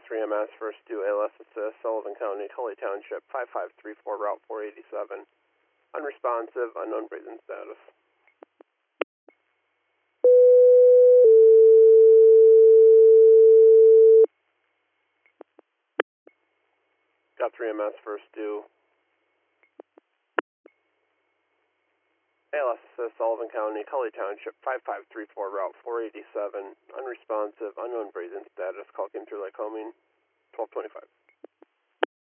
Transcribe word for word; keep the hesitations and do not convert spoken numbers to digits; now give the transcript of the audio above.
three M S, first due A L S assist, Sullivan County, Tully Township, five five three four, Route four eighty-seven. Unresponsive, unknown breathing status. Got three M S, first due. A L S assist, Sullivan County, Tully Township, five five three four, Route four eighty-seven. Unresponsive, unknown breathing status. Call came through Lycoming, twelve twenty-five.